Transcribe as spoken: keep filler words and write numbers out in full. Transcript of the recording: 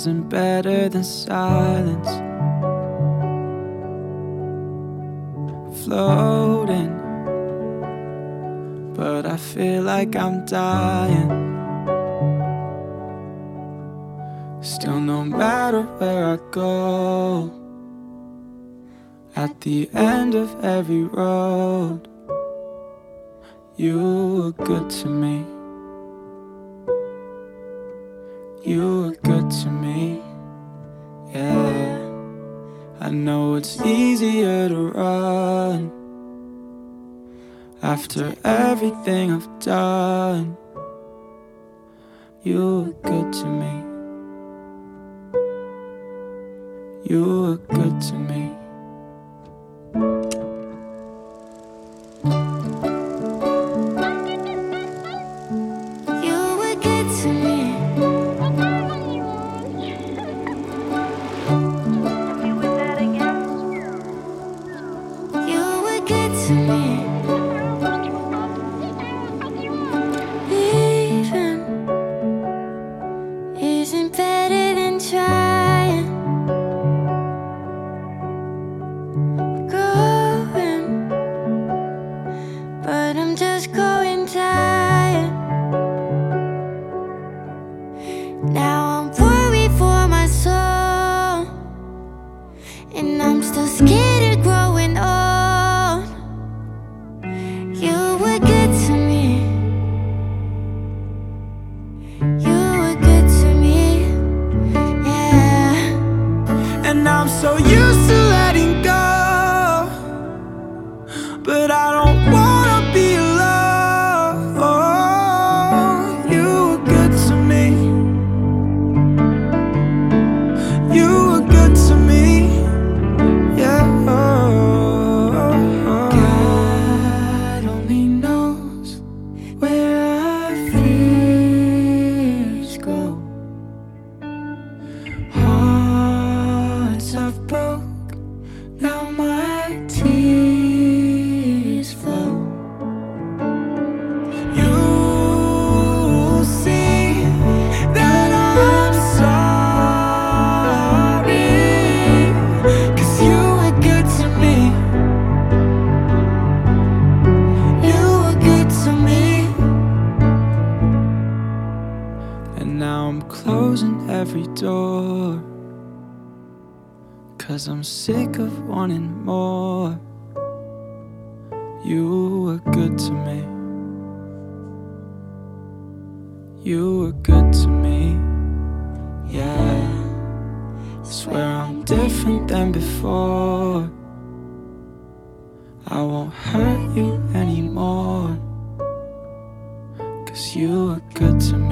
isn't better than silence. Floating, but I feel like I'm dying. Still, no matter where I go, at the end of every road, you were good to me. You were good to me, yeah. I know it's easier to run after everything I've done. You were good to me. You were good to me. Leaving isn't better than trying. Growing, but I'm just growing tired. Now I'm worried for my soul, and I'm still scared of growing old. You were good to me. You were good to me, yeah. And I'm so used to letting go, but I don't wanna be alone. You were good to me. You were good to me, yeah. God only knows where our fears go. Hearts I've broke, now my tears flow. You'll see that I'm sorry, 'cause you were good to me. You were good to me. And now I'm closing every door, 'cause I'm sick of wanting more. You were good to me. You were good to me, yeah. Swear I'm different than before. I won't hurt you anymore, 'cause you were good to me.